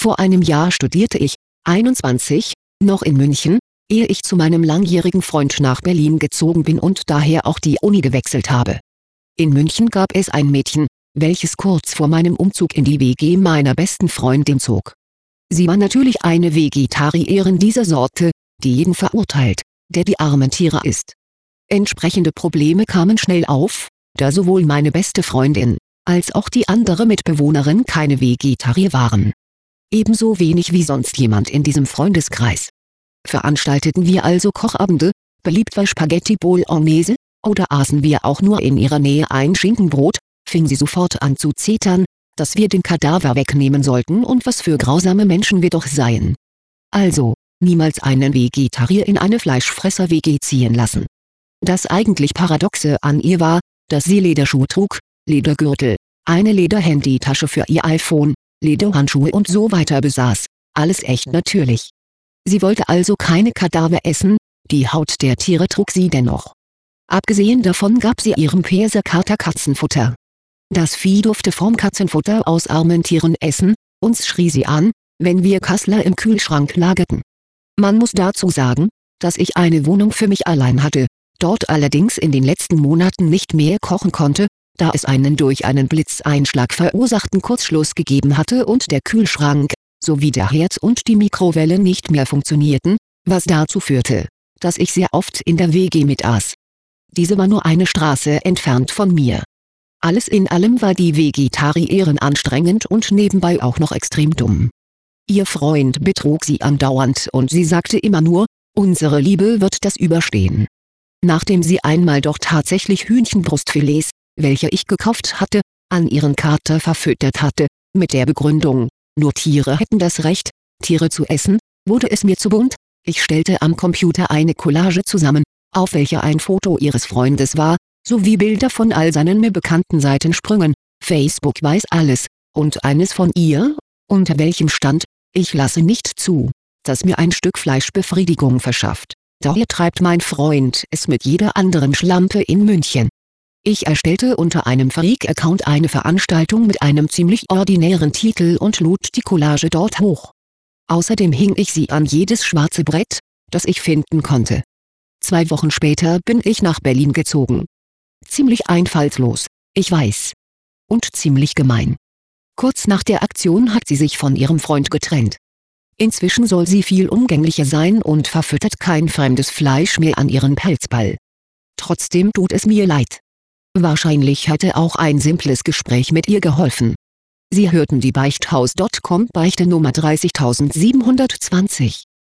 Vor einem Jahr studierte ich, 21, noch in München, ehe ich zu meinem langjährigen Freund nach Berlin gezogen bin und daher auch die Uni gewechselt habe. In München gab es ein Mädchen, welches kurz vor meinem Umzug in die WG meiner besten Freundin zog. Sie war natürlich eine Vegetarierin dieser Sorte, die jeden verurteilt, der die armen Tiere isst. Entsprechende Probleme kamen schnell auf, da sowohl meine beste Freundin, als auch die andere Mitbewohnerin keine Vegetarier waren. Ebenso wenig wie sonst jemand in diesem Freundeskreis. Veranstalteten wir also Kochabende, beliebt war Spaghetti Bolognese, oder aßen wir auch nur in ihrer Nähe ein Schinkenbrot, fing sie sofort an zu zetern, dass wir den Kadaver wegnehmen sollten und was für grausame Menschen wir doch seien. Also, niemals einen Vegetarier in eine Fleischfresser-WG ziehen lassen. Das eigentlich Paradoxe an ihr war, dass sie Lederschuhe trug, Ledergürtel, eine Lederhandytasche für ihr iPhone, Lederhandschuhe und so weiter besaß, alles echt natürlich. Sie wollte also keine Kadaver essen, die Haut der Tiere trug sie dennoch. Abgesehen davon gab sie ihrem Perserkater Katzenfutter. Das Vieh durfte vom Katzenfutter aus armen Tieren essen, uns schrie sie an, wenn wir Kassler im Kühlschrank lagerten. Man muss dazu sagen, dass ich eine Wohnung für mich allein hatte, dort allerdings in den letzten Monaten nicht mehr kochen konnte, da es einen durch einen Blitzeinschlag verursachten Kurzschluss gegeben hatte und der Kühlschrank, sowie der Herd und die Mikrowelle nicht mehr funktionierten, was dazu führte, dass ich sehr oft in der WG mitaß. Diese war nur eine Straße entfernt von mir. Alles in allem war die Vegetarierin anstrengend und nebenbei auch noch extrem dumm. Ihr Freund betrog sie andauernd und sie sagte immer nur, unsere Liebe wird das überstehen. Nachdem sie einmal doch tatsächlich Hühnchenbrustfilets, welche ich gekauft hatte, an ihren Kater verfüttert hatte, mit der Begründung, nur Tiere hätten das Recht, Tiere zu essen, wurde es mir zu bunt, ich stellte am Computer eine Collage zusammen, auf welcher ein Foto ihres Freundes war, sowie Bilder von all seinen mir bekannten Seitensprüngen, Facebook weiß alles, und eines von ihr, unter welchem stand, ich lasse nicht zu, dass mir ein Stück Fleisch Befriedigung verschafft, daher treibt mein Freund es mit jeder anderen Schlampe in München. Ich erstellte unter einem Freak-Account eine Veranstaltung mit einem ziemlich ordinären Titel und lud die Collage dort hoch. Außerdem hing ich sie an jedes schwarze Brett, das ich finden konnte. 2 Wochen später bin ich nach Berlin gezogen. Ziemlich einfallslos, ich weiß. Und ziemlich gemein. Kurz nach der Aktion hat sie sich von ihrem Freund getrennt. Inzwischen soll sie viel umgänglicher sein und verfüttert kein fremdes Fleisch mehr an ihren Pelzball. Trotzdem tut es mir leid. Wahrscheinlich hätte auch ein simples Gespräch mit ihr geholfen. Sie hörten die Beichthaus.com Beichte Nummer 30720.